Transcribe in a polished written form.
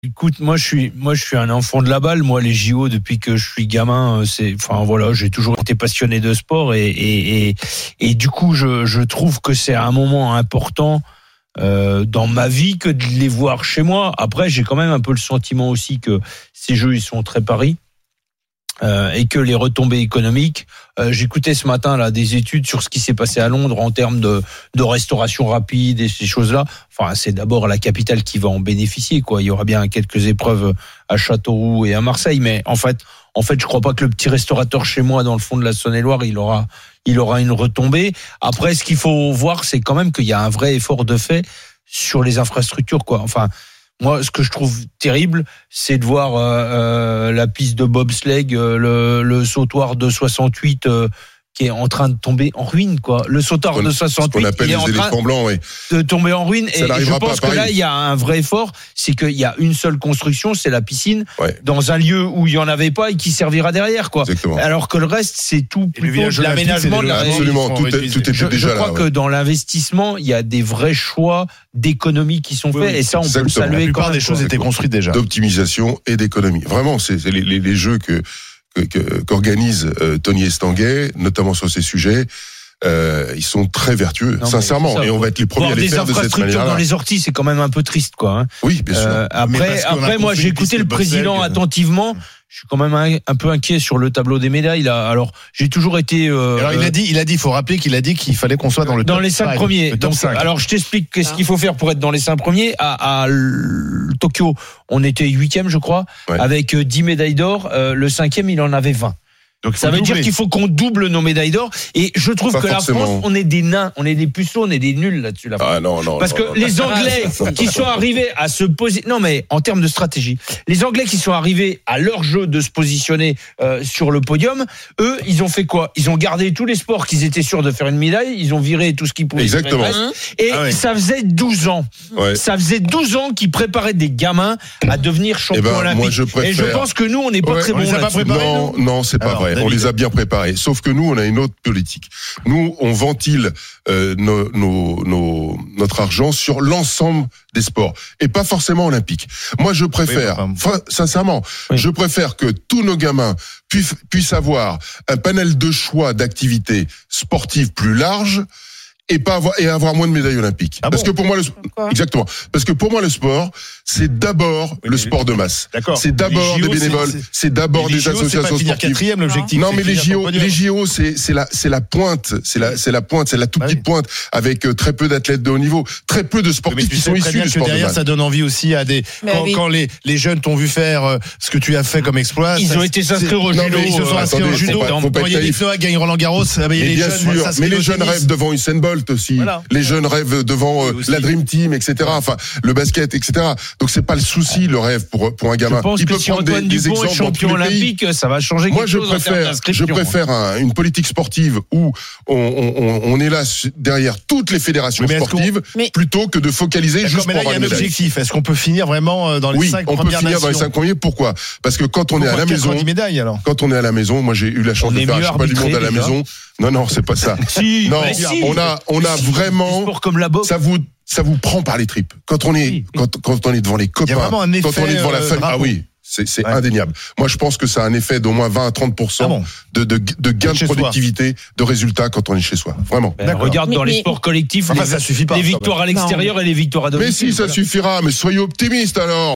Écoute, moi je suis un enfant de la balle. Moi, les JO, depuis que je suis gamin, j'ai toujours été passionné de sport et du coup, je trouve que c'est un moment important dans ma vie que de les voir chez moi. Après, j'ai quand même un peu le sentiment aussi que ces jeux, ils sont très paris. Et que les retombées économiques, j'écoutais ce matin là des études sur ce qui s'est passé à Londres en termes de restauration rapide et ces choses-là. Enfin, c'est d'abord la capitale qui va en bénéficier, quoi. Il y aura bien quelques épreuves à Châteauroux et à Marseille, mais en fait, je crois pas que le petit restaurateur chez moi dans le fond de la Saône-et-Loire, il aura une retombée. Après, ce qu'il faut voir, c'est quand même qu'il y a un vrai effort de fait sur les infrastructures, quoi. Enfin, moi, ce que je trouve terrible, c'est de voir la piste de bobsleigh, le sautoir de 68 qui est en train de tomber en ruine, quoi. Le sautoir de 68, qu'on appelle il est en train de tomber en ruine. Et je pense que là, il y a un vrai effort, c'est qu'il y a une seule construction, c'est la piscine, dans un lieu où il y en avait pas et qui servira derrière, quoi. Exactement. Alors que le reste, c'est tout plutôt de l'aménagement de la région. Absolument, tout est déjà là. Je crois que dans l'investissement, il y a des vrais choix d'économie qui sont faits, et ça, on peut le saluer. La plupart des choses étaient construites déjà. D'optimisation et d'économie. Vraiment, c'est les jeux qu'organise Tony Estanguet, notamment sur ces sujets, ils sont très vertueux, sincèrement, et on va être les premiers à les faire de cette manière-là. Dans les orties, c'est quand même un peu triste, quoi. Hein. Oui, bien sûr. Après, moi, j'ai écouté le président attentivement. Je suis quand même un peu inquiet sur le tableau des médailles là. Alors, j'ai toujours été. Alors il faut rappeler qu'il a dit qu'il fallait qu'on soit dans les 5 premiers. Donc, alors, je t'explique qu'est-ce qu'il faut faire pour être dans les 5 premiers. À Tokyo, on était 8e, je crois, avec 10 médailles d'or. Le 5e, il en avait 20. Donc ça veut dire qu'il faut qu'on double nos médailles d'or. Et je trouve que la France, on est des nains, on est des puceaux, on est des nuls là-dessus. La France. Ah non. Parce que les Anglais qui sont arrivés à se positionner, non mais en termes de stratégie, les Anglais qui sont arrivés à leur jeu de se positionner sur le podium, eux, ils ont fait quoi? Ils ont gardé tous les sports qu'ils étaient sûrs de faire une médaille, ils ont viré tout ce qu'ils pouvaient. Exactement. Et ça faisait 12 ans. Ouais. Ça faisait 12 ans qu'ils préparaient des gamins à devenir champions olympiques. Et je pense que nous, on n'est pas très bons là-dessus. Non, c'est pas vrai. On les a bien préparés. Sauf que nous, on a une autre politique. Nous, on ventile notre argent sur l'ensemble des sports et pas forcément olympiques. Moi, je préfère, sincèrement, je préfère que tous nos gamins puissent avoir un panel de choix d'activités sportives plus large et avoir moins de médailles olympiques. Parce que pour moi exactement. Parce que pour moi le sport, c'est d'abord le sport de masse. D'accord. C'est d'abord des bénévoles, c'est d'abord des associations sportives. C'est l'objectif. Non, mais les JO, c'est la pointe, c'est la toute petite pointe avec très peu d'athlètes de haut niveau, très peu de sportifs qui sont issus du sport de masse. Ça donne envie aussi à des quand les jeunes t'ont vu faire ce que tu as fait comme exploit. Ils ont été s'inscrire au judo. Ils se sont inscrits au judo. Quand Yannick Noah gagne Roland Garros, bien sûr. Mais les jeunes rêvent devant Usain Bolt aussi. Les jeunes rêvent devant la Dream Team, etc. Enfin, le basket, etc. Donc c'est pas le souci, le rêve pour un gamin. Je pense que si Antoine Dupont est champion olympique, ça va changer quelque chose en termes d'inscription. Je préfère une politique sportive où on est là derrière toutes les fédérations sportives plutôt que de focaliser juste pour avoir une médaille. Objectif. Est-ce qu'on peut finir vraiment dans les 5 premières nations? Oui, on peut finir dans les 5 premiers. Pourquoi? Parce que quand on est à la maison, quand on est à la maison, moi j'ai eu la chance de faire un championnat du monde à la maison. Non, c'est pas ça. Non, on a vraiment, ça vous prend par les tripes. Quand on est devant les copains, quand on est devant la famille, ah oui. C'est indéniable. Moi, je pense que ça a un effet d'au moins 20 à 30% de gain de productivité, de résultats quand on est chez soi. Vraiment. Regarde dans les sports collectifs, ça suffit pas. Les victoires à l'extérieur et les victoires à domicile. Mais si, ça suffira. Mais soyez optimistes alors.